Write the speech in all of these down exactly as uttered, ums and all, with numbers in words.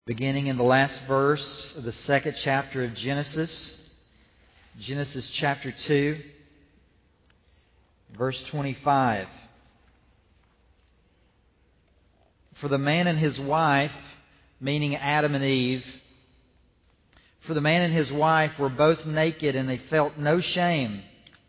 Beginning in the last verse of the second chapter of Genesis, Genesis chapter two, verse twenty-five. For the man and his wife, meaning Adam and Eve, for the man and his wife were both naked and they felt no shame.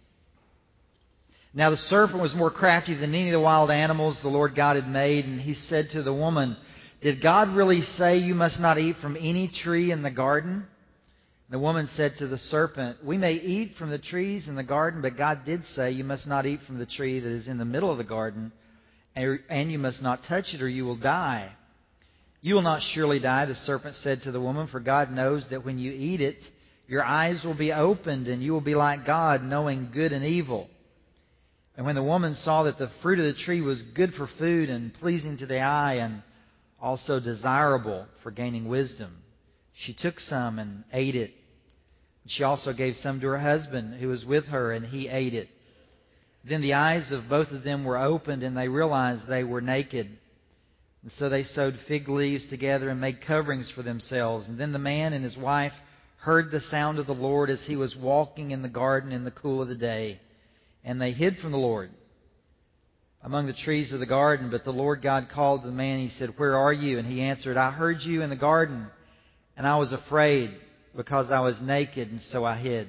Now the serpent was more crafty than any of the wild animals the Lord God had made, and he said to the woman, "Did God really say you must not eat from any tree in the garden?" The woman said to the serpent, "We may eat from the trees in the garden, but God did say you must not eat from the tree that is in the middle of the garden, and you must not touch it or you will die." "You will not surely die," the serpent said to the woman, "for God knows that when you eat it, your eyes will be opened and you will be like God, knowing good and evil." And when the woman saw that the fruit of the tree was good for food and pleasing to the eye and also desirable for gaining wisdom, she took some and ate it. She also gave some to her husband who was with her, and he ate it. Then the eyes of both of them were opened, and they realized they were naked. And so they sewed fig leaves together and made coverings for themselves. And then the man and his wife heard the sound of the Lord as he was walking in the garden in the cool of the day. And they hid from the Lord among the trees of the garden. But the Lord God called the man. He said, "Where are you?" And he answered, "I heard you in the garden, and I was afraid because I was naked, and so I hid."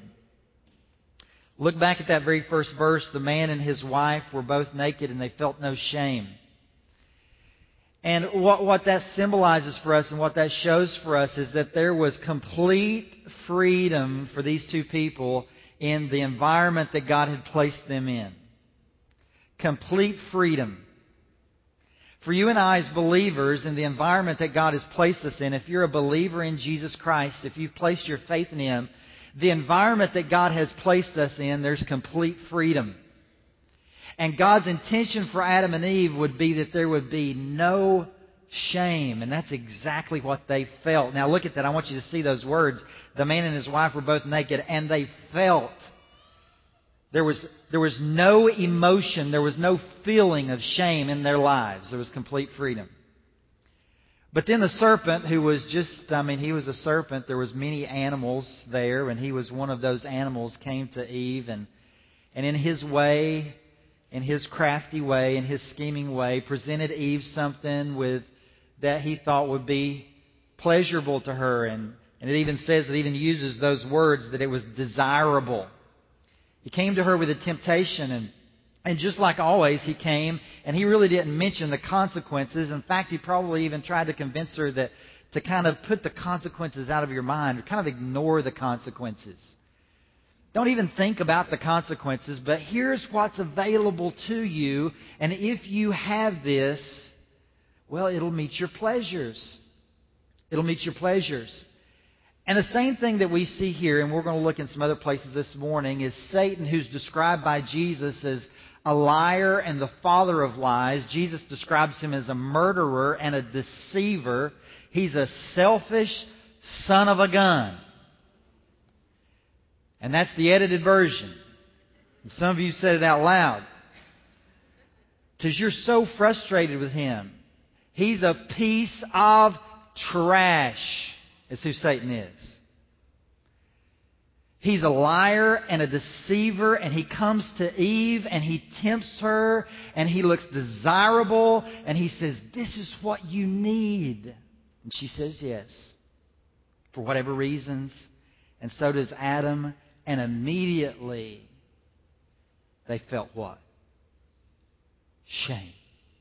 Look back at that very first verse. The man and his wife were both naked, and they felt no shame. And what, what that symbolizes for us and what that shows for us is that there was complete freedom for these two people in the environment that God had placed them in. Complete freedom. For you and I as believers in the environment that God has placed us in, if you're a believer in Jesus Christ, if you've placed your faith in Him, the environment that God has placed us in, there's complete freedom. And God's intention for Adam and Eve would be that there would be no shame. And that's exactly what they felt. Now look at that. I want you to see those words. The man and his wife were both naked, and they felt. There was, there was no emotion, there was no feeling of shame in their lives. There was complete freedom. But then the serpent, who was just, I mean, he was a serpent. There was many animals there, and he was one of those animals, came to Eve, and, and in his way, in his crafty way, in his scheming way, presented Eve something with that he thought would be pleasurable to her. And, and it even says, it even uses those words, that it was desirable. He came to her with a temptation, and, and just like always, he came, and he really didn't mention the consequences. In fact, he probably even tried to convince her that to kind of put the consequences out of your mind, or kind of ignore the consequences. Don't even think about the consequences, but here's what's available to you, and if you have this, well, it'll meet your pleasures. It'll meet your pleasures. And the same thing that we see here, and we're going to look in some other places this morning, is Satan, who's described by Jesus as a liar and the father of lies. Jesus describes him as a murderer and a deceiver. He's a selfish son of a gun. And that's the edited version. And some of you said it out loud. Because you're so frustrated with him. He's a piece of trash. Is who Satan is. He's a liar and a deceiver, and he comes to Eve and he tempts her, and he looks desirable, and he says, "This is what you need." And she says yes, for whatever reasons. And so does Adam, and immediately they felt what? Shame.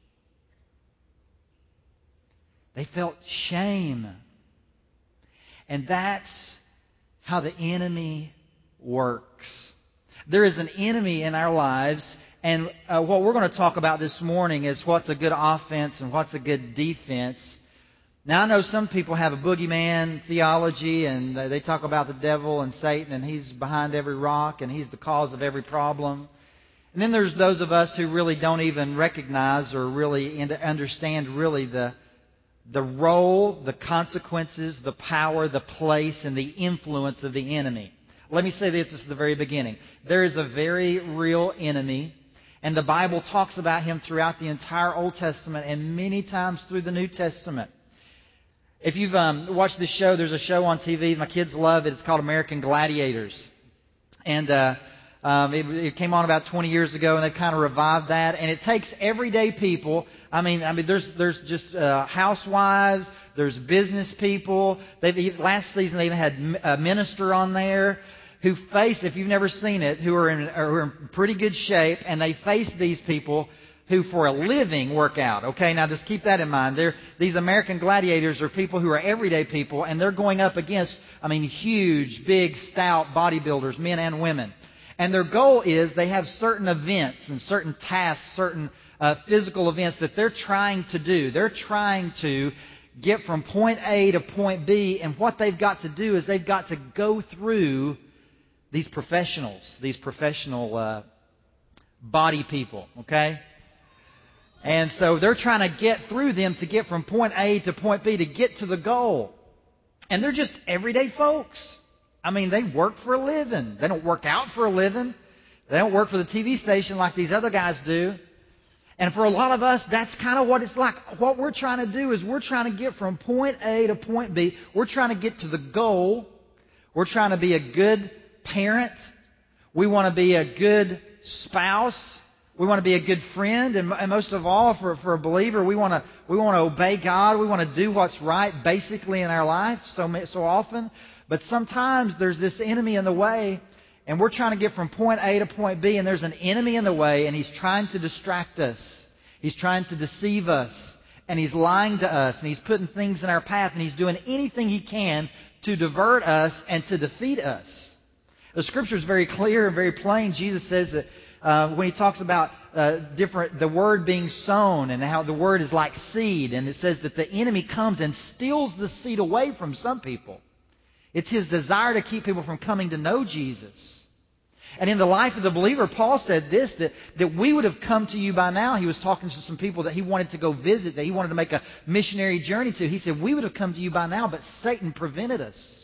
They felt shame. And that's how the enemy works. There is an enemy in our lives, and uh, what we're going to talk about this morning is what's a good offense and what's a good defense. Now, I know some people have a boogeyman theology, and they talk about the devil and Satan, and he's behind every rock, and he's the cause of every problem. And then there's those of us who really don't even recognize or really understand really the the role, the consequences, the power, the place, and the influence of the enemy. Let me say this at the very beginning. There is a very real enemy, and the Bible talks about him throughout the entire Old Testament and many times through the New Testament. If you've um, watched this show, there's a show on T V. My kids love it. It's called American Gladiators. And uh, um, it, it came on about twenty years ago, and they've kind of revived that. And it takes everyday people. I mean, I mean, there's there's just uh, housewives. There's business people. They've last season they even had a minister on there who face, if you've never seen it, who are in, who are in pretty good shape, and they face these people who for a living work out. Okay, now just keep that in mind. They're, these American gladiators are people who are everyday people, and they're going up against, I mean, huge, big, stout bodybuilders, men and women. And their goal is they have certain events and certain tasks, certain uh, physical events that they're trying to do. They're trying to get from point A to point B, and what they've got to do is they've got to go through these professionals, these professional uh, body people, okay? And so they're trying to get through them to get from point A to point B to get to the goal. And they're just everyday folks. I mean, they work for a living. They don't work out for a living. They don't work for the T V station like these other guys do. And for a lot of us, that's kind of what it's like. What we're trying to do is we're trying to get from point A to point B. We're trying to get to the goal. We're trying to be a good parent. We want to be a good spouse. We want to be a good friend. And most of all, for, for a believer, we want to we want to obey God. We want to do what's right basically in our life so, so often. But sometimes there's this enemy in the way, and we're trying to get from point A to point B, and there's an enemy in the way, and he's trying to distract us. He's trying to deceive us, and he's lying to us, and he's putting things in our path, and he's doing anything he can to divert us and to defeat us. The Scripture is very clear and very plain. Jesus says that uh, when he talks about uh, different, the word being sown and how the word is like seed, and it says that the enemy comes and steals the seed away from some people. It's his desire to keep people from coming to know Jesus. And in the life of the believer, Paul said this, that, that we would have come to you by now. He was talking to some people that he wanted to go visit, that he wanted to make a missionary journey to. He said, we would have come to you by now, but Satan prevented us.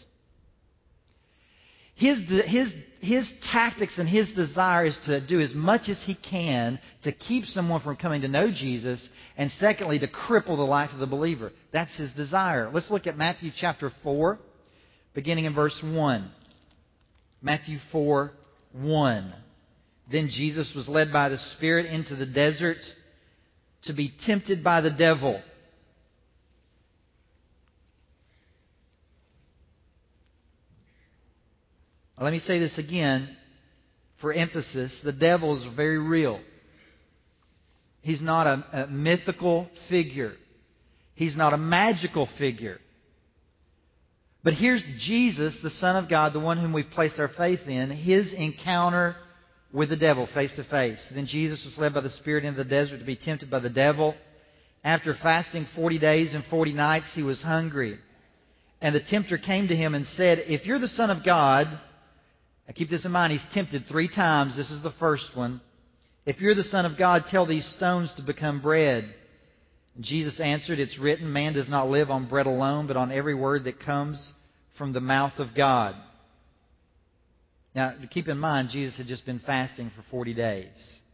His, his, his tactics and his desire is to do as much as he can to keep someone from coming to know Jesus, and secondly, to cripple the life of the believer. That's his desire. Let's look at Matthew chapter four, beginning in verse one. Matthew four, one. Then Jesus was led by the Spirit into the desert to be tempted by the devil. Let me say this again for emphasis. The devil is very real. He's not a, a mythical figure. He's not a magical figure. But here's Jesus, the Son of God, the one whom we've placed our faith in, his encounter with the devil face to face. Then Jesus was led by the Spirit into the desert to be tempted by the devil. After fasting forty days and forty nights, he was hungry. And the tempter came to him and said, if you're the Son of God... Now keep this in mind, he's tempted three times. This is the first one. If you're the Son of God, tell these stones to become bread. And Jesus answered, it's written, man does not live on bread alone, but on every word that comes from the mouth of God. Now, keep in mind, Jesus had just been fasting for forty days.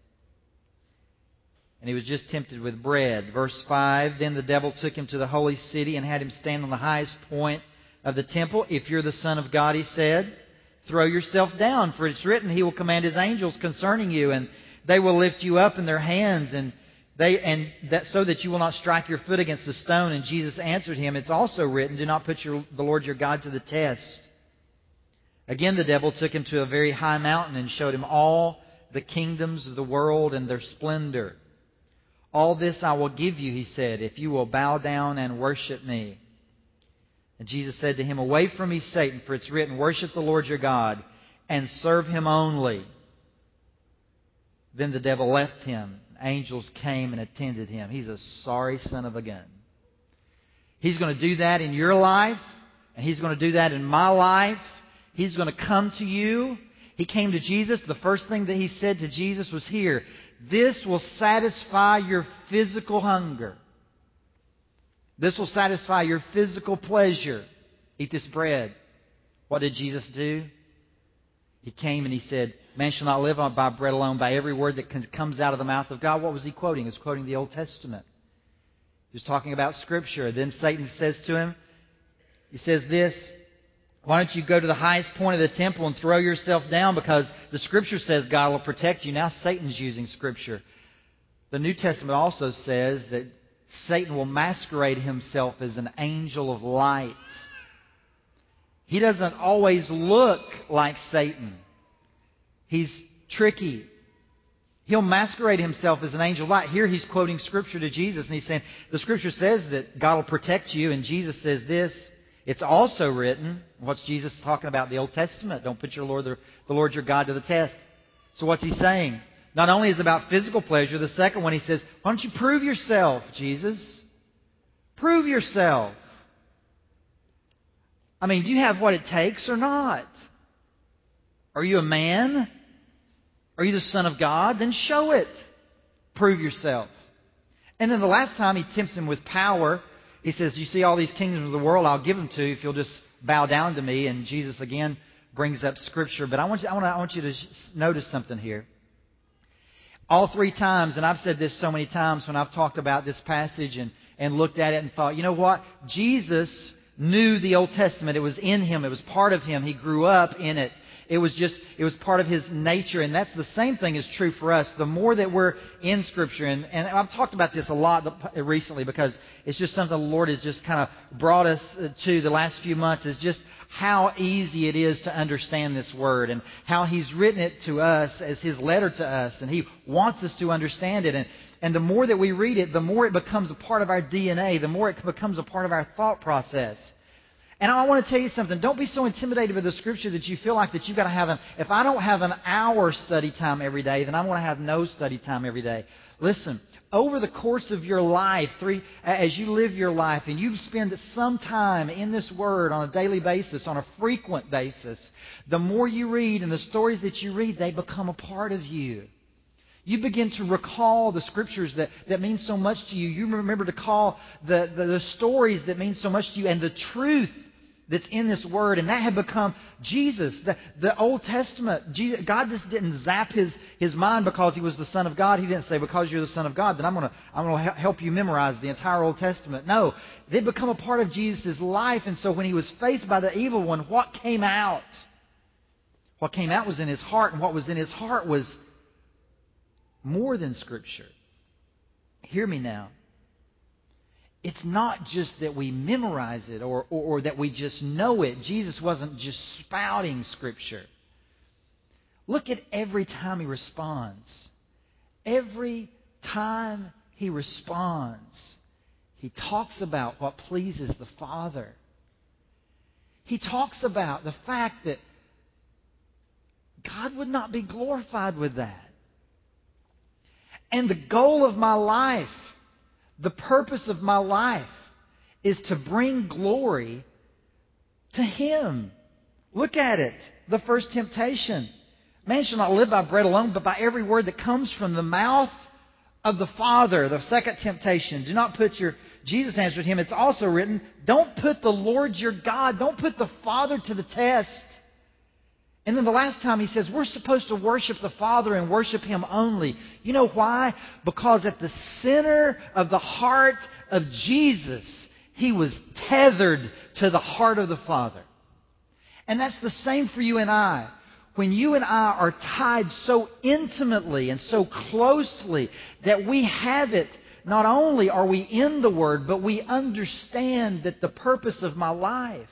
And he was just tempted with bread. Verse five, then the devil took him to the holy city and had him stand on the highest point of the temple. If you're the Son of God, he said, throw yourself down, for it's written, he will command his angels concerning you, and they will lift you up in their hands, and they and that so that you will not strike your foot against a stone. And Jesus answered him, it's also written, do not put your, the Lord your God to the test. Again the devil took him to a very high mountain and showed him all the kingdoms of the world and their splendor. All this I will give you, he said, if you will bow down and worship me. And Jesus said to him, away from me, Satan, for it's written, worship the Lord your God and serve him only. Then the devil left him. Angels came and attended him. He's a sorry son of a gun. He's going to do that in your life, and he's going to do that in my life. He's going to come to you. He came to Jesus. The first thing that he said to Jesus was, here, this will satisfy your physical hunger. This will satisfy your physical pleasure. Eat this bread. What did Jesus do? He came and he said, man shall not live by bread alone, by every word that comes out of the mouth of God. What was he quoting? He was quoting the Old Testament. He was talking about Scripture. Then Satan says to him, He says this, why don't you go to the highest point of the temple and throw yourself down, because the Scripture says God will protect you. Now Satan's using Scripture. The New Testament also says that Satan will masquerade himself as an angel of light. He doesn't always look like Satan. He's tricky. He'll masquerade himself as an angel of light. Here he's quoting Scripture to Jesus, and he's saying, the Scripture says that God will protect you, and Jesus says this, it's also written. What's Jesus talking about? The Old Testament. Don't put your Lord, the Lord your God to the test. So what's he saying? Not only is it about physical pleasure, the second one he says, why don't you prove yourself, Jesus? Prove yourself. I mean, do you have what it takes or not? Are you a man? Are you the Son of God? Then show it. Prove yourself. And then the last time he tempts him with power, he says, you see all these kingdoms of the world, I'll give them to you if you'll just bow down to me. And Jesus again brings up Scripture. But I want you, I want, I want you to notice something here. All three times, and I've said this so many times when I've talked about this passage and, and looked at it and thought, you know what? Jesus knew the Old Testament. It was in Him. It was part of Him. He grew up in it. It was just, it was part of His nature. And that's the same thing is true for us. The more that we're in Scripture, and, and I've talked about this a lot recently because it's just something the Lord has just kind of brought us to the last few months, is just how easy it is to understand this Word and how He's written it to us as His letter to us. And He wants us to understand it. And, and the more that we read it, the more it becomes a part of our D N A, the more it becomes a part of our thought process. And I want to tell you something. Don't be so intimidated by the Scripture that you feel like that you've got to have an... If I don't have an hour study time every day, then I'm going to have no study time every day. Listen, over the course of your life, three, as you live your life, and you spend some time in this Word on a daily basis, on a frequent basis, the more you read and the stories that you read, they become a part of you. You begin to recall the Scriptures that, that mean so much to you. You remember to call the, the, the stories that mean so much to you and the truth that's in this Word. And that had become Jesus. The, the Old Testament, Jesus, God just didn't zap his, his mind because He was the Son of God. He didn't say, because you're the Son of God, then I'm going to I'm going to help you memorize the entire Old Testament. No, they'd become a part of Jesus' life. And so when He was faced by the evil one, what came out? What came out was in His heart. And what was in His heart was more than Scripture. Hear me now. It's not just that we memorize it or, or, or that we just know it. Jesus wasn't just spouting Scripture. Look at every time He responds. Every time He responds, He talks about what pleases the Father. He talks about the fact that God would not be glorified with that. And the goal of my life, the purpose of my life, is to bring glory to Him. Look at it. The first temptation. Man shall not live by bread alone, but by every word that comes from the mouth of the Father. The second temptation. Do not put your... Jesus answered him, it's also written, don't put the Lord your God, don't put the Father to the test. And then the last time He says, we're supposed to worship the Father and worship Him only. You know why? Because at the center of the heart of Jesus, He was tethered to the heart of the Father. And that's the same for you and I. When you and I are tied so intimately and so closely that we have it, not only are we in the Word, but we understand that the purpose of my life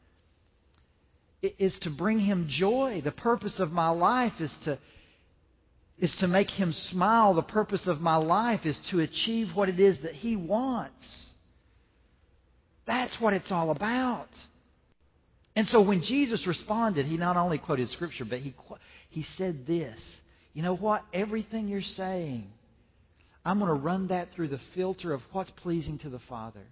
is to bring Him joy. The purpose of my life is to, is to make Him smile. The purpose of my life is to achieve what it is that He wants. That's what it's all about. And so when Jesus responded, He not only quoted Scripture, but He, he said this. You know what? Everything you're saying, I'm going to run that through the filter of what's pleasing to the Father.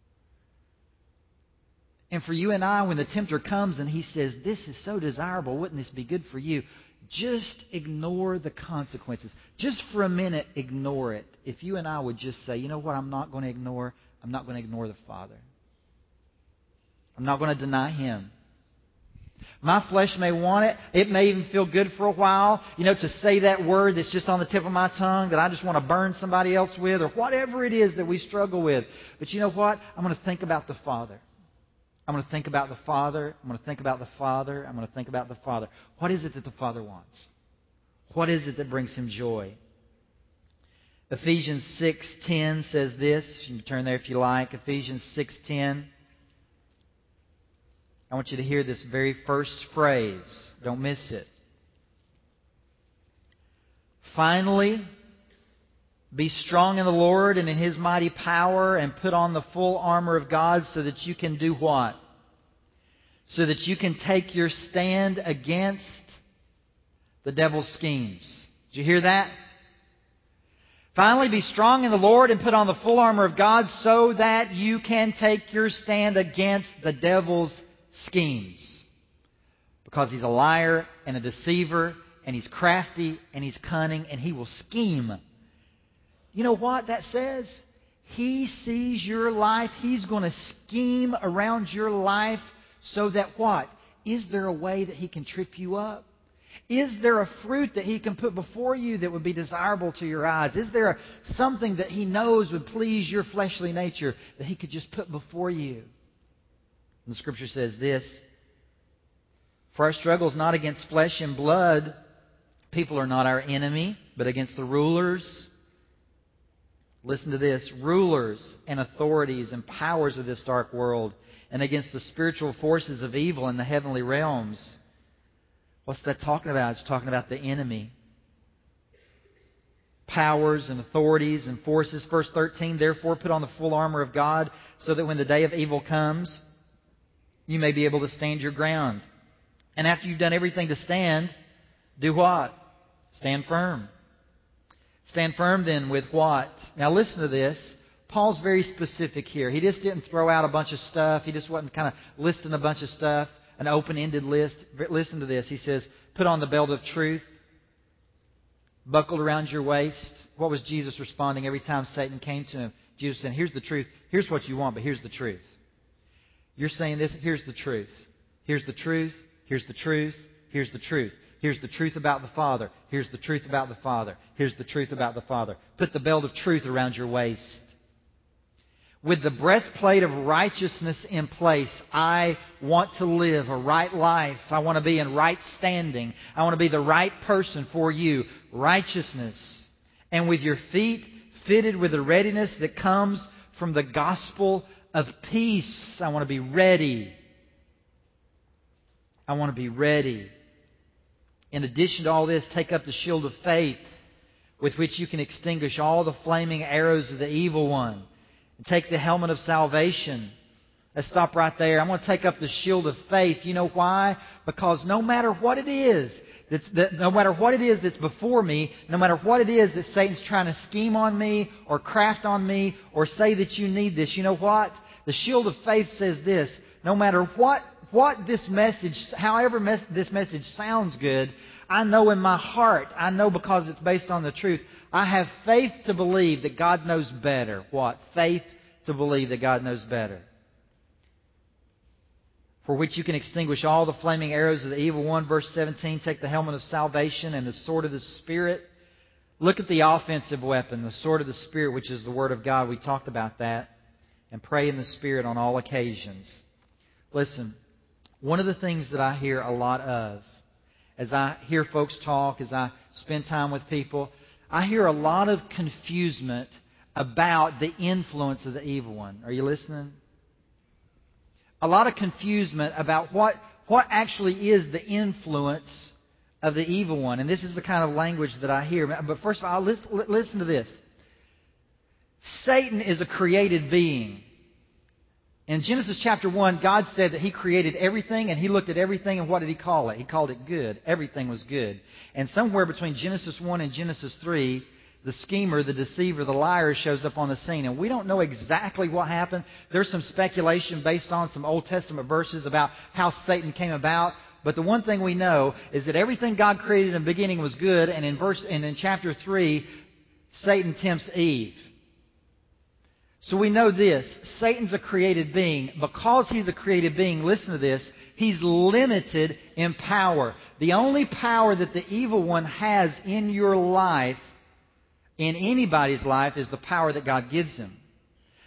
And for you and I, when the tempter comes and he says, this is so desirable, wouldn't this be good for you? Just ignore the consequences. Just for a minute, ignore it. If you and I would just say, you know what I'm not going to ignore? I'm not going to ignore the Father. I'm not going to deny Him. My flesh may want it. It may even feel good for a while, you know, to say that word that's just on the tip of my tongue that I just want to burn somebody else with, or whatever it is that we struggle with. But you know what? I'm going to think about the Father. I'm going to think about the Father. I'm going to think about the Father. I'm going to think about the Father. What is it that the Father wants? What is it that brings Him joy? Ephesians six ten says this. You can turn there if you like. Ephesians six ten. I want you to hear this very first phrase. Don't miss it. Finally, be strong in the Lord and in His mighty power, and put on the full armor of God so that you can do what? So that you can take your stand against the devil's schemes. Did you hear that? Finally, be strong in the Lord and put on the full armor of God so that you can take your stand against the devil's schemes. Because he's a liar and a deceiver, and he's crafty and he's cunning, and he will scheme. You know what that says? He sees your life. He's going to scheme around your life so that what? Is there a way that he can trip you up? Is there a fruit that he can put before you that would be desirable to your eyes? Is there something that he knows would please your fleshly nature that he could just put before you? And the Scripture says this: for our struggle is not against flesh and blood. People are not our enemy, but against the rulers. Listen to this. Rulers and authorities and powers of this dark world, and against the spiritual forces of evil in the heavenly realms. What's that talking about? It's talking about the enemy. Powers and authorities and forces. Verse thirteen, therefore put on the full armor of God, so that when the day of evil comes, you may be able to stand your ground. And after you've done everything to stand, do what? Stand firm. Stand firm then with what? Now listen to this. Paul's very specific here. He just didn't throw out a bunch of stuff. He just wasn't kind of listing a bunch of stuff, an open-ended list. Listen to this. He says, put on the belt of truth, buckled around your waist. What was Jesus responding every time Satan came to him? Jesus said, here's the truth. Here's what you want, but here's the truth. You're saying this, here's the truth. Here's the truth. Here's the truth. Here's the truth. Here's the truth about the Father. Here's the truth about the Father. Here's the truth about the Father. Put the belt of truth around your waist. With the breastplate of righteousness in place, I want to live a right life. I want to be in right standing. I want to be the right person for you. Righteousness. And with your feet fitted with the readiness that comes from the gospel of peace. I want to be ready. I want to be ready. In addition to all this, take up the shield of faith with which you can extinguish all the flaming arrows of the evil one. And take the helmet of salvation. Let's stop right there. I'm going to take up the shield of faith. You know why? Because no matter what it is, that's, that, no matter what it is that's before me, no matter what it is that Satan's trying to scheme on me or craft on me or say that you need this, you know what? The shield of faith says this: no matter what What this message, however mes- this message sounds good, I know in my heart, I know because it's based on the truth, I have faith to believe that God knows better. What? Faith to believe that God knows better. For which you can extinguish all the flaming arrows of the evil one. Verse seventeen, take the helmet of salvation and the sword of the Spirit. Look at the offensive weapon, the sword of the Spirit, which is the Word of God. We talked about that. And pray in the Spirit on all occasions. Listen. One of the things that I hear a lot of, as I hear folks talk, as I spend time with people, I hear a lot of confusement about the influence of the evil one. Are you listening? A lot of confusement about what, what actually is the influence of the evil one. And this is the kind of language that I hear. But first of all, listen, listen to this. Satan is a created being. In Genesis chapter one, God said that He created everything, and He looked at everything, and what did He call it? He called it good. Everything was good. And somewhere between Genesis one and Genesis three, the schemer, the deceiver, the liar shows up on the scene. And we don't know exactly what happened. There's some speculation based on some Old Testament verses about how Satan came about. But the one thing we know is that everything God created in the beginning was good, and in verse and in chapter three, Satan tempts Eve. So we know this. Satan's a created being. Because he's a created being, listen to this, he's limited in power. The only power that the evil one has in your life, in anybody's life, is the power that God gives him.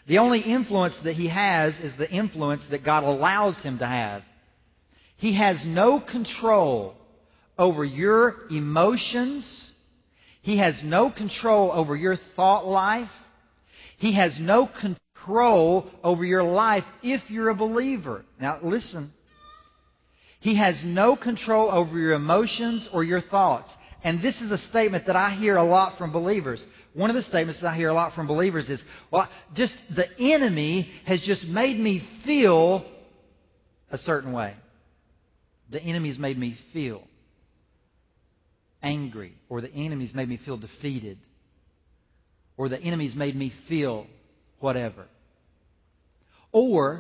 The only influence that he has is the influence that God allows him to have. He has no control over your emotions. He has no control over your thought life. He has no control over your life if you're a believer. Now listen. He has no control over your emotions or your thoughts. And this is a statement that I hear a lot from believers. One of the statements that I hear a lot from believers is, well, just the enemy has just made me feel a certain way. The enemy's made me feel angry, or the enemy's made me feel defeated, or the enemy's made me feel whatever. Or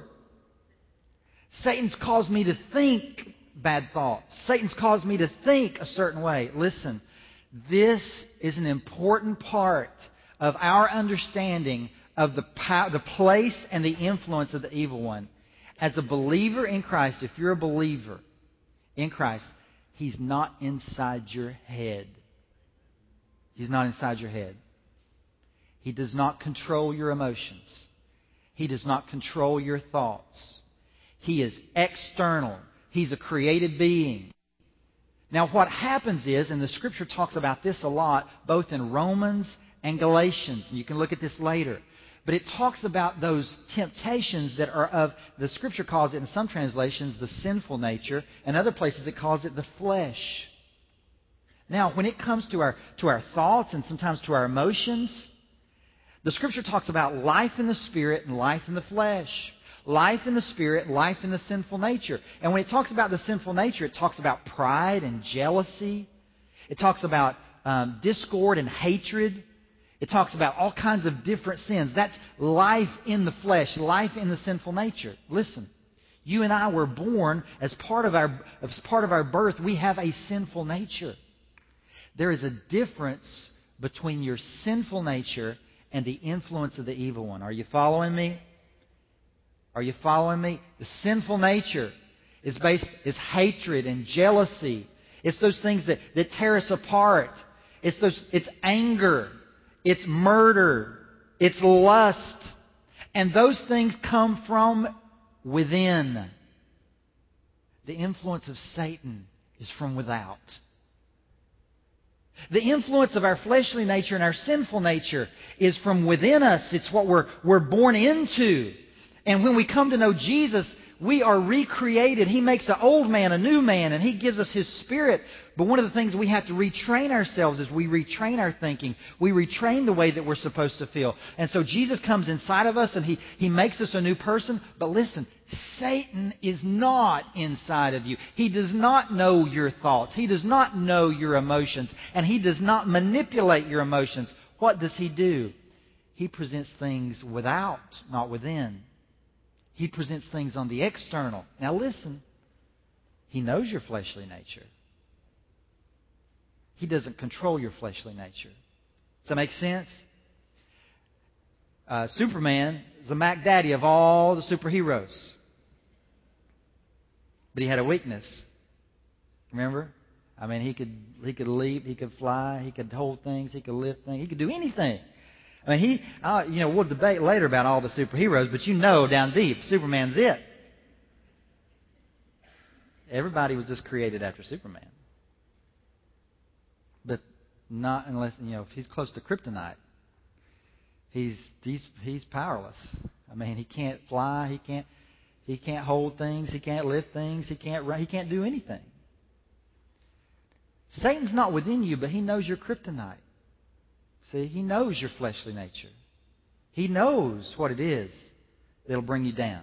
Satan's caused me to think bad thoughts. Satan's caused me to think a certain way. Listen, this is an important part of our understanding of the power, the place and the influence of the evil one. As a believer in Christ, if you're a believer in Christ, he's not inside your head. He's not inside your head. He does not control your emotions. He does not control your thoughts. He is external. He's a created being. Now what happens is, and the Scripture talks about this a lot, both in Romans and Galatians, and you can look at this later, but it talks about those temptations that are of, the Scripture calls it in some translations, the sinful nature, and other places it calls it the flesh. Now, when it comes to our, to our thoughts and sometimes to our emotions, the Scripture talks about life in the Spirit and life in the flesh. Life in the Spirit, life in the sinful nature. And when it talks about the sinful nature, it talks about pride and jealousy. It talks about um, discord and hatred. It talks about all kinds of different sins. That's life in the flesh, life in the sinful nature. Listen, you and I were born as part of our, as part of our birth. We have a sinful nature. There is a difference between your sinful nature and the influence of the evil one. Are you following me? Are you following me? The sinful nature is based is hatred and jealousy. It's those things that, that tear us apart. It's those it's anger. It's murder. It's lust. And those things come from within. The influence of Satan is from without. The influence of our fleshly nature and our sinful nature is from within us. It's what we're, we're born into. And when we come to know Jesus, we are recreated. He makes an old man a new man, and He gives us His Spirit. But one of the things we have to retrain ourselves is we retrain our thinking. We retrain the way that we're supposed to feel. And so Jesus comes inside of us, and He, he makes us a new person. But listen, Satan is not inside of you. He does not know your thoughts. He does not know your emotions. And he does not manipulate your emotions. What does he do? He presents things without, not within. He presents things on the external. Now listen, he knows your fleshly nature. He doesn't control your fleshly nature. Does that make sense? Uh, Superman is the Mac Daddy of all the superheroes. But he had a weakness. Remember? I mean, he could he could leap, he could fly, he could hold things, he could lift things, he could do anything. I mean, he, uh, you know, we'll debate later about all the superheroes, but you know down deep, Superman's it. Everybody was just created after Superman. But not unless, you know, if he's close to kryptonite, he's he's he's powerless. I mean, he can't fly, he can't he can't hold things, he can't lift things, he can't run, he can't do anything. Satan's not within you, but he knows your kryptonite. See, he knows your fleshly nature. He knows what it is that'll bring you down.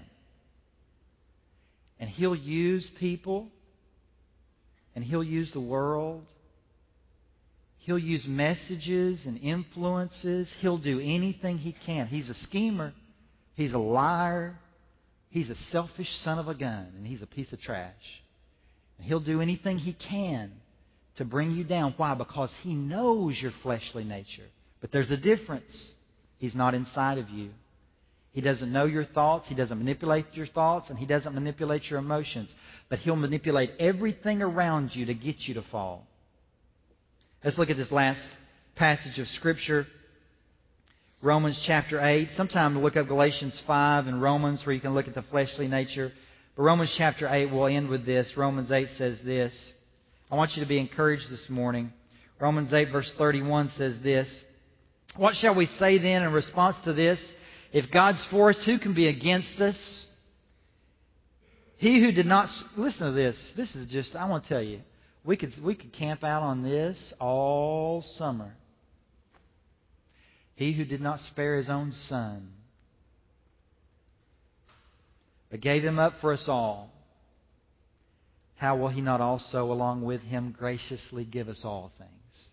And he'll use people, and he'll use the world. He'll use messages and influences. He'll do anything he can. He's a schemer. He's a liar. He's a selfish son of a gun, and he's a piece of trash. And he'll do anything he can to bring you down. Why? Because he knows your fleshly nature. But there's a difference. He's not inside of you. He doesn't know your thoughts. He doesn't manipulate your thoughts, and he doesn't manipulate your emotions. But he'll manipulate everything around you to get you to fall. Let's look at this last passage of Scripture. Romans chapter eight. Sometime look up Galatians five and Romans where you can look at the fleshly nature. But Romans chapter eight, we'll end with this. Romans eight says this. I want you to be encouraged this morning. Romans eight verse thirty-one says this. What shall we say then in response to this? If God's for us, who can be against us? He who did not... Listen to this. This is just... I want to tell you. We could, we could camp out on this all summer. He who did not spare His own Son, but gave Him up for us all, how will He not also, along with Him, graciously give us all things?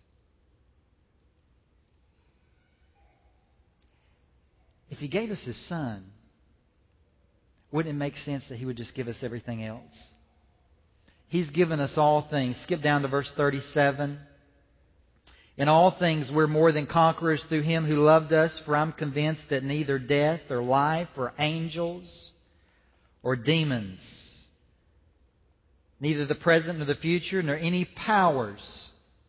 If He gave us His Son, wouldn't it make sense that He would just give us everything else? He's given us all things. Skip down to verse thirty-seven. In all things we're more than conquerors through Him who loved us, for I'm convinced that neither death or life or angels or demons, neither the present nor the future, nor any powers,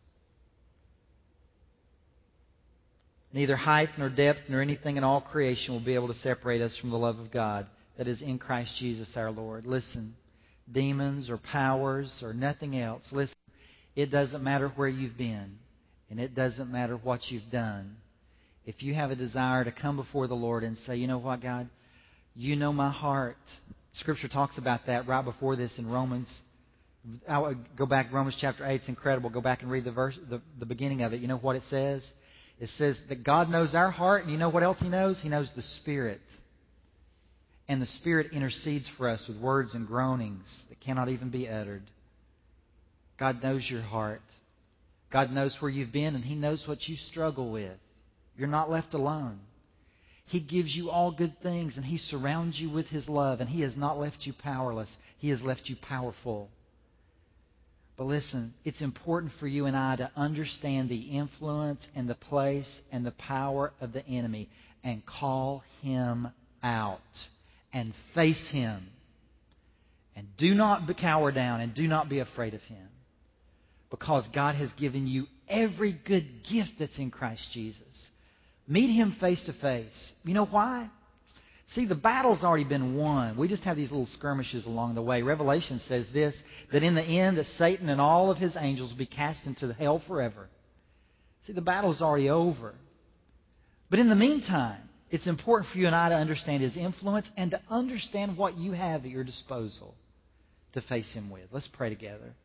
neither height nor depth nor anything in all creation will be able to separate us from the love of God that is in Christ Jesus our Lord. Listen, demons or powers or nothing else. Listen, it doesn't matter where you've been, and it doesn't matter what you've done. If you have a desire to come before the Lord and say, you know what, God, you know my heart. Scripture talks about that right before this in Romans. I'll go back to Romans chapter eight. It's incredible. Go back and read the verse, the, the beginning of it. You know what it says? It says that God knows our heart, and you know what else He knows? He knows the Spirit. And the Spirit intercedes for us with words and groanings that cannot even be uttered. God knows your heart. God knows where you've been, and He knows what you struggle with. You're not left alone. He gives you all good things, and He surrounds you with His love, and He has not left you powerless. He has left you powerful. But listen, it's important for you and I to understand the influence and the place and the power of the enemy and call him out and face him. And do not cower down and do not be afraid of him. Because God has given you every good gift that's in Christ Jesus. Meet Him face to face. You know why? See, the battle's already been won. We just have these little skirmishes along the way. Revelation says this, that in the end that Satan and all of his angels will be cast into hell forever. See, the battle's already over. But in the meantime, it's important for you and I to understand His influence and to understand what you have at your disposal to face Him with. Let's pray together.